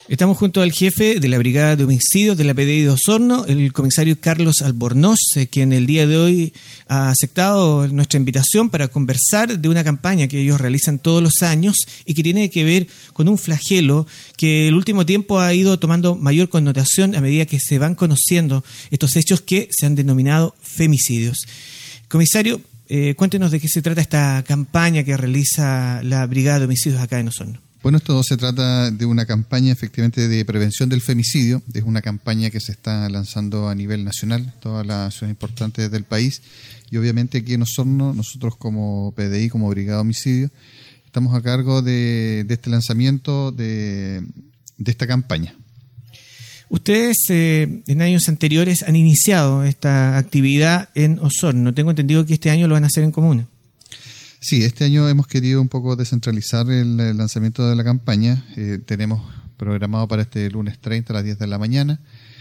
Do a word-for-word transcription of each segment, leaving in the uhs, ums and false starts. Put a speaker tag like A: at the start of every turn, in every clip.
A: Estamos junto al jefe de la Brigada de Homicidios de la P D I de Osorno, el comisario Carlos Albornoz, eh, quien el día de hoy ha aceptado nuestra invitación para conversar de una campaña que ellos realizan todos los años y que tiene que ver con un flagelo que el último tiempo ha ido tomando mayor connotación a medida que se van conociendo estos hechos que se han denominado femicidios. Comisario, eh, cuéntenos de qué se trata esta campaña que realiza la Brigada de Homicidios acá en Osorno.
B: Bueno, esto se trata de una campaña efectivamente de prevención del femicidio. Es una campaña que se está lanzando a nivel nacional, todas las ciudades importantes del país. Y obviamente aquí en Osorno, nosotros como P D I, como Brigada de Homicidios, estamos a cargo de, de este lanzamiento de, de esta campaña.
A: Ustedes eh, en años anteriores han iniciado esta actividad en Osorno. Tengo entendido que este año lo van a hacer en comuna.
B: Sí, este año hemos querido un poco descentralizar el, el lanzamiento de la campaña. Eh, tenemos programado para este lunes treinta a las diez de la mañana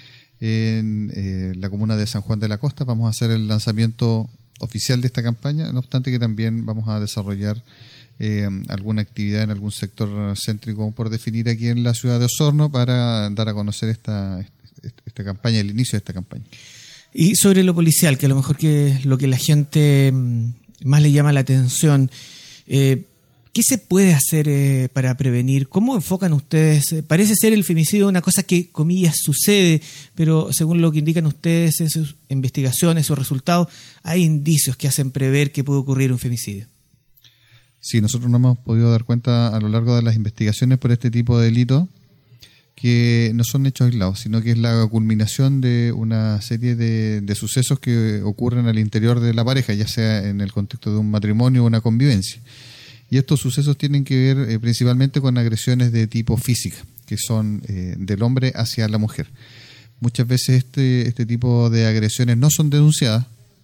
B: en eh, la comuna de San Juan de la Costa. Vamos a hacer el lanzamiento oficial de esta campaña, no obstante que también vamos a desarrollar eh, alguna actividad en algún sector céntrico por definir aquí en la ciudad de Osorno para dar a conocer esta, esta, esta campaña, el inicio de esta campaña.
A: Y sobre lo policial, que a lo mejor que lo que la gente más le llama la atención, eh, ¿qué se puede hacer eh, para prevenir? ¿Cómo enfocan ustedes? Parece ser el femicidio una cosa que, comillas, sucede, pero según lo que indican ustedes en sus investigaciones, sus resultados, hay indicios que hacen prever que puede ocurrir un femicidio.
B: Sí, nosotros nos hemos podido dar cuenta a lo largo de las investigaciones por este tipo de delitos que no son hechos aislados, sino que es la culminación de una serie de, de sucesos que ocurren al interior de la pareja, ya sea en el contexto de un matrimonio o una convivencia. Y estos sucesos tienen que ver eh, principalmente con agresiones de tipo física, que son eh, del hombre hacia la mujer. Muchas veces este, este tipo de agresiones no son denunciadas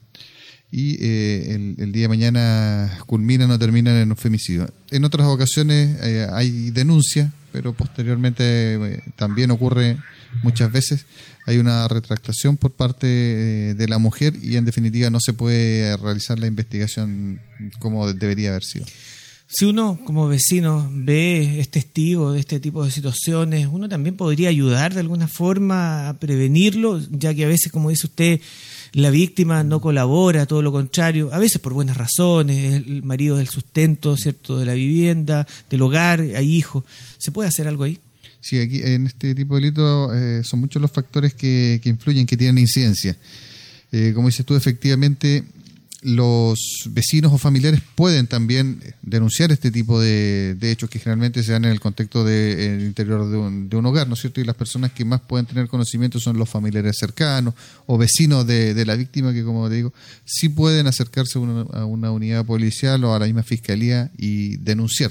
B: y eh, el, el día de mañana culminan o terminan en un femicidio. En otras ocasiones eh, hay denuncia, pero posteriormente eh, también ocurre muchas veces, hay una retractación por parte eh, de la mujer y en definitiva no se puede realizar la investigación como debería haber sido.
A: Si uno como vecino ve, es testigo de este tipo de situaciones, uno también podría ayudar de alguna forma a prevenirlo, ya que a veces, como dice usted, la víctima no colabora, todo lo contrario, a veces por buenas razones, el marido del sustento, ¿cierto?, de la vivienda, del hogar, hay hijos. ¿Se puede hacer algo ahí?
B: Sí, aquí en este tipo de delitos eh, son muchos los factores que, que influyen, que tienen incidencia. Eh, como dices tú, efectivamente, los vecinos o familiares pueden también denunciar este tipo de, de hechos que generalmente se dan en el contexto del de, interior de un, de un hogar, ¿no es cierto? Y las personas que más pueden tener conocimiento son los familiares cercanos o vecinos de, de la víctima que, como te digo, sí pueden acercarse a una, a una unidad policial o a la misma fiscalía y denunciar.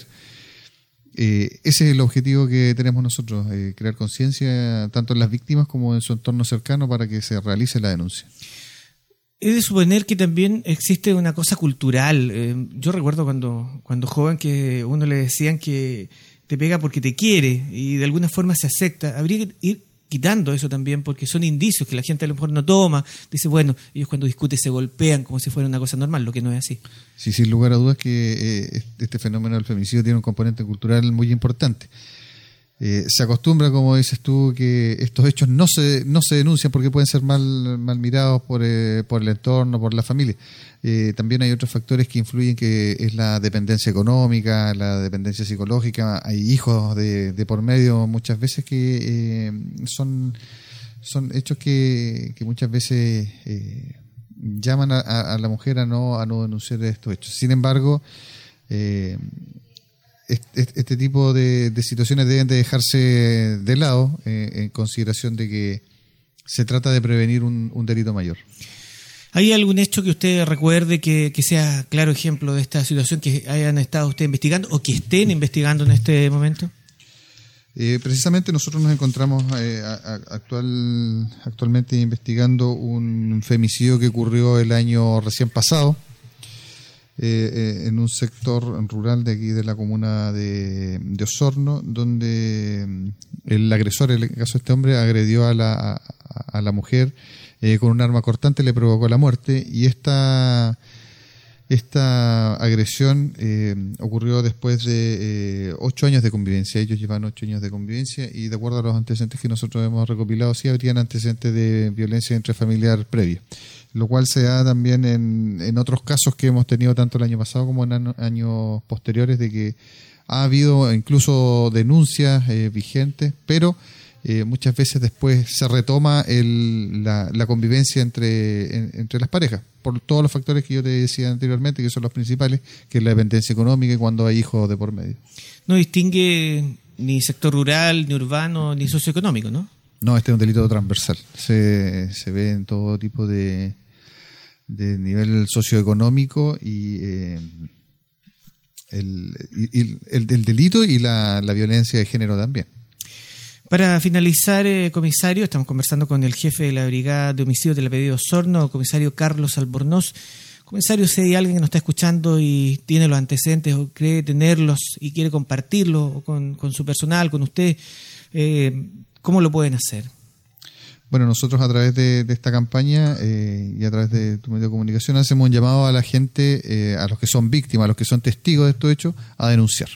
B: Eh, ese es el objetivo que tenemos nosotros, eh, crear conciencia tanto en las víctimas como en su entorno cercano para que se realice la denuncia.
A: He de suponer que también existe una cosa cultural. Eh, yo recuerdo cuando, cuando joven que uno le decían que te pega porque te quiere y de alguna forma se acepta. Habría que ir quitando eso también porque son indicios que la gente a lo mejor no toma. Dice, bueno, ellos cuando discuten se golpean como si fuera una cosa normal, lo que no es así.
B: Sí, sin lugar a dudas que eh, este fenómeno del femicidio tiene un componente cultural muy importante. Eh, se acostumbra, como dices tú, que estos hechos no se no se denuncian porque pueden ser mal, mal mirados por, eh, por el entorno, por la familia. Eh, también hay otros factores que influyen, que es la dependencia económica, la dependencia psicológica. Hay hijos de, de por medio muchas veces que eh, son, son hechos que, que muchas veces eh, llaman a, a la mujer a no, a no denunciar estos hechos. Sin embargo, eh, Este, este tipo de, de situaciones deben de dejarse de lado eh, en consideración de que se trata de prevenir un, un delito mayor.
A: ¿Hay algún hecho que usted recuerde que, que sea claro ejemplo de esta situación que hayan estado usted investigando o que estén investigando en este momento?
B: Eh, precisamente nosotros nos encontramos eh, a, a, actual, actualmente investigando un femicidio que ocurrió el año recién pasado. Eh, eh, en un sector rural de aquí de la comuna de, de Osorno, donde el agresor, en el caso de este hombre, agredió a la, a, a la mujer eh, con un arma cortante, le provocó la muerte y esta, Esta agresión eh, ocurrió después de eh, ocho años de convivencia. Ellos llevan ocho años de convivencia y de acuerdo a los antecedentes que nosotros hemos recopilado, sí habrían antecedentes de violencia intrafamiliar previa, lo cual se da también en, en otros casos que hemos tenido tanto el año pasado como en an- años posteriores, de que ha habido incluso denuncias eh, vigentes, pero eh, muchas veces después se retoma el, la, la convivencia entre, en, entre las parejas, por todos los factores que yo te decía anteriormente, que son los principales, que es la dependencia económica y cuando hay hijos de por medio.
A: No distingue ni sector rural, ni urbano, ni socioeconómico, ¿no?
B: No, este es un delito transversal. Se, se ve en todo tipo de, de nivel socioeconómico y, eh, el, y, y el, el delito y la, la violencia de género también.
A: Para finalizar, eh, comisario, estamos conversando con el jefe de la Brigada de Homicidios de la P D I de Osorno, comisario Carlos Albornoz. Comisario, si hay alguien que nos está escuchando y tiene los antecedentes o cree tenerlos y quiere compartirlos con, con su personal, con usted, eh, ¿cómo lo pueden hacer?
B: Bueno, nosotros a través de, de esta campaña eh, y a través de tu medio de comunicación hacemos un llamado a la gente, eh, a los que son víctimas, a los que son testigos de estos hechos, a denunciar.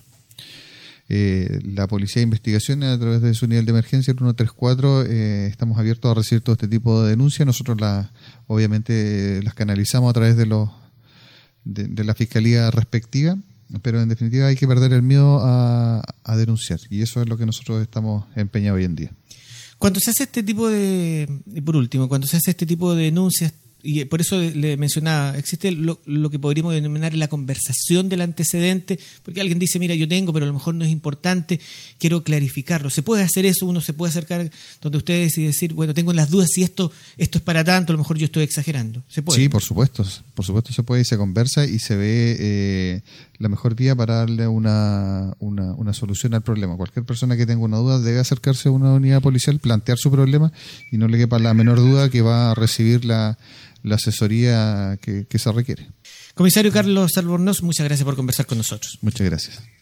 B: Eh, la Policía de Investigaciones, a través de su nivel de emergencia, el ciento treinta y cuatro, eh, estamos abiertos a recibir todo este tipo de denuncias. Nosotros las, obviamente las canalizamos a través de los de, de la Fiscalía respectiva, pero en definitiva hay que perder el miedo a, a denunciar, y eso es lo que nosotros estamos empeñados hoy en día.
A: Cuando se hace este tipo de, y por último, cuando se hace este tipo de denuncias, y por eso le mencionaba, existe lo, lo que podríamos denominar la conversación del antecedente, porque alguien dice, mira, yo tengo, pero a lo mejor no es importante, quiero clarificarlo. ¿Se puede hacer eso? Uno se puede acercar donde ustedes y decir, bueno, tengo las dudas si esto esto es para tanto, a lo mejor yo estoy exagerando. ¿Se puede?
B: Sí, por supuesto, por supuesto se puede y se conversa y se ve eh, la mejor vía para darle una, una, una solución al problema. Cualquier persona que tenga una duda debe acercarse a una unidad policial, plantear su problema y no le quepa la menor duda que va a recibir la la asesoría que, que se requiere.
A: Comisario Carlos Albornoz, muchas gracias por conversar con nosotros.
B: Muchas gracias.